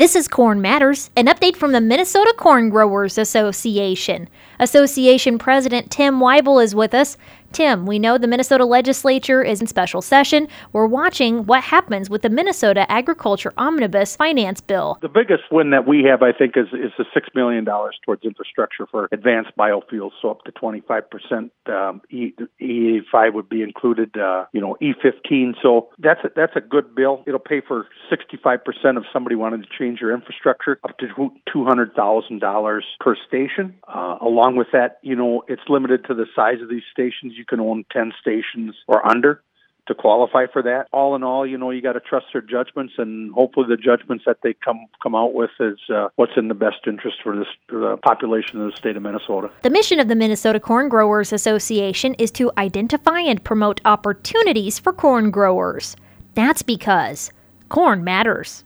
This is Corn Matters, an update from the Minnesota Corn Growers Association. Association President Tim Weibel is with us. Tim, we know the Minnesota legislature is in special session. We're watching what happens with the Minnesota Agriculture Omnibus Finance Bill. The biggest win that we have, I think, is the $6 million towards infrastructure for advanced biofuels, so up to 25%. E85 would be included, E15. So that's a good bill. It'll pay for 65% of somebody wanting to change your infrastructure, up to $200,000 per station. Along with that, it's limited to the size of these stations. You can own 10 stations or under to qualify for that. All in all, you got to trust their judgments, and hopefully the judgments that they come out with is what's in the best interest for the population of the state of Minnesota. The mission of the Minnesota Corn Growers Association is to identify and promote opportunities for corn growers. That's because corn matters.